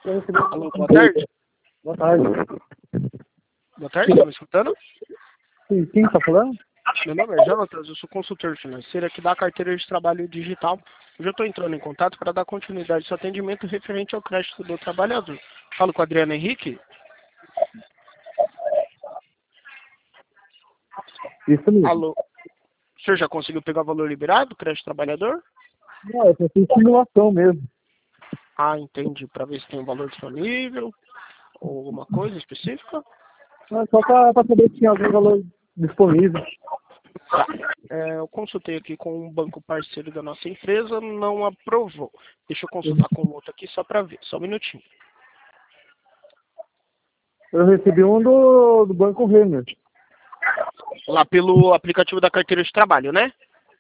Alô, boa tarde. Boa tarde. Boa tarde, tá me escutando? Sim, quem está falando? Meu nome é Jonatas, eu sou consultor financeiro aqui da carteira de trabalho digital. Hoje eu estou entrando em contato para dar continuidade ao seu atendimento referente ao crédito do trabalhador. Falo com o Adriano Henrique. Isso mesmo. Alô, o senhor já conseguiu pegar o valor liberado do crédito do trabalhor? Não, eu fiz simulação mesmo. Ah, entendi. Para ver se tem um valor disponível ou alguma coisa específica. Não, só para saber se tinha algum valor disponível. Tá. Eu consultei aqui com um banco parceiro da nossa empresa, não aprovou. Deixa eu consultar com o outro aqui só para ver. Só um minutinho. Eu recebi um do Banco Renner. Lá pelo aplicativo da carteira de trabalho, né?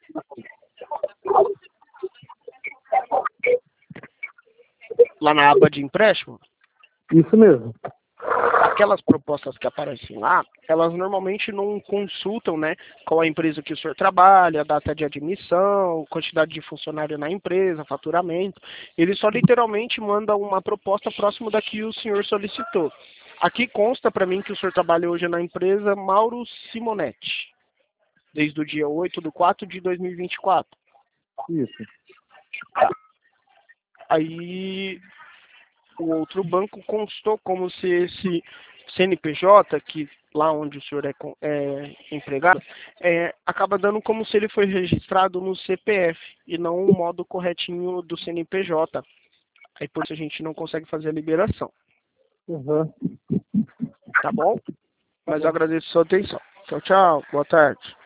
Lá na aba de empréstimo. Isso mesmo. Aquelas propostas que aparecem lá, elas normalmente não consultam, né, qual a empresa que o senhor trabalha, a data de admissão, quantidade de funcionário na empresa, faturamento. Ele só literalmente manda uma proposta próximo da que o senhor solicitou. Aqui consta para mim que o senhor trabalha hoje na empresa Mauro Simonetti, desde o dia 8/4/2024. Isso. Aí o outro banco constou como se esse CNPJ, que lá onde o senhor é empregado, acaba dando como se ele foi registrado no CPF e não o modo corretinho do CNPJ. Aí por isso a gente não consegue fazer a liberação. Uhum. Tá bom? Mas eu agradeço a sua atenção. Tchau, tchau. Boa tarde.